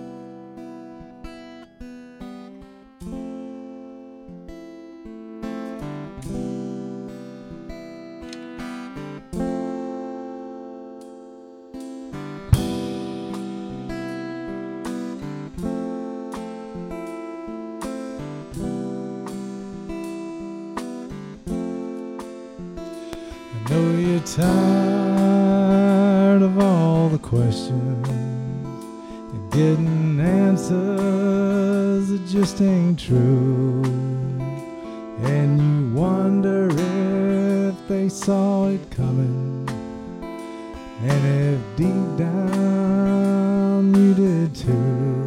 Tired of all the questions you didn't answer, it just ain't true. And you wonder if they saw it coming, and if deep down you did too.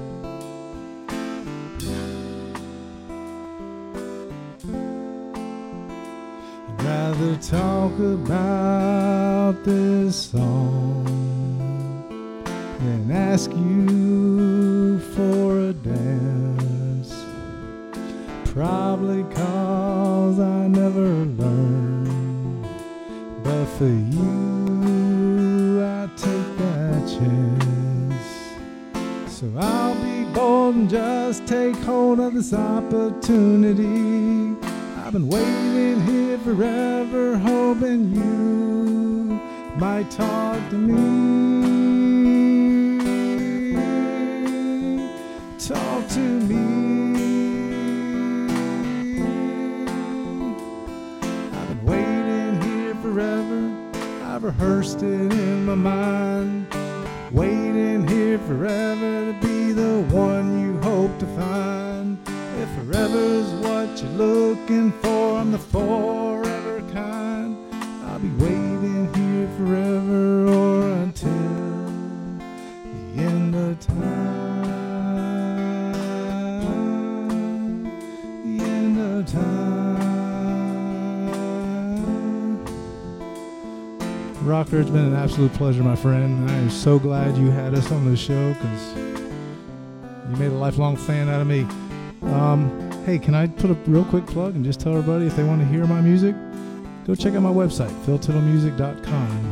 Rather talk about this song than ask you for a dance. Probably 'cause I never learned, but for you I take that chance. So I'll be bold and just take hold of this opportunity. I've been waiting here forever, hoping you might talk to me. Talk to me. I've been waiting here forever. I've rehearsed it in my mind. Waiting here forever to be the one you hope to find. If forever's what you're looking for, I'm the forever kind. I'll be waiting here forever or until the end of time. The end of time. Rocker, it's been an absolute pleasure, my friend. I am so glad you had us on the show because you made a lifelong fan out of me. Hey, can I put a real quick plug and just tell everybody if they want to hear my music, go check out my website, philtittlemusic.com.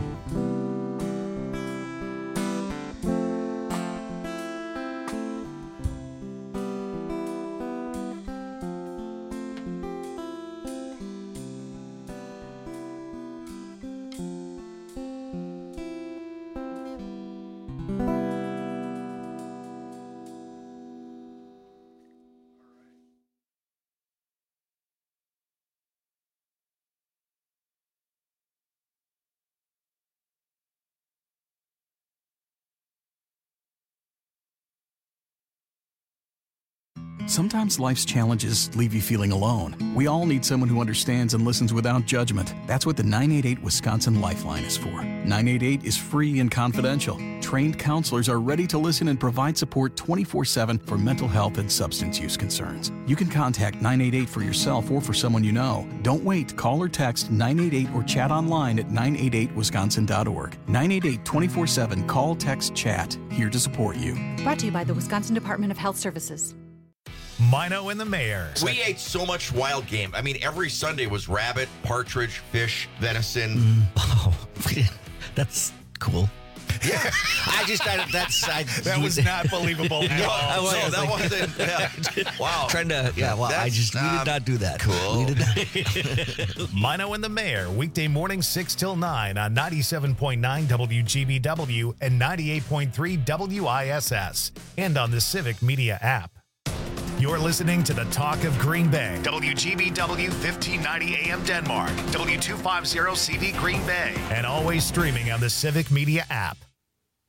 Sometimes life's challenges leave you feeling alone. We all need someone who understands and listens without judgment. That's what the 988 Wisconsin Lifeline is for. 988 is free and confidential. Trained counselors are ready to listen and provide support 24/7 for mental health and substance use concerns. You can contact 988 for yourself or for someone you know. Don't wait. Call or text 988 or chat online at 988wisconsin.org. 988 24/7. Call, text, chat. Here to support you. Brought to you by the Wisconsin Department of Health Services. Mino and the Mayor. We ate so much wild game. I mean, every Sunday was rabbit, partridge, fish, venison. That's cool. Yeah, that was not believable at all. No, that wasn't. Yeah. Wow. Trying to, we did not do that. Cool. We did not. Mino and the Mayor, weekday morning 6 till 9 on 97.9 WGBW and 98.3 WISS, and on the Civic Media app. You're listening to the Talk of Green Bay. WGBW 1590 AM Denmark. W250 CV Green Bay. And always streaming on the Civic Media app.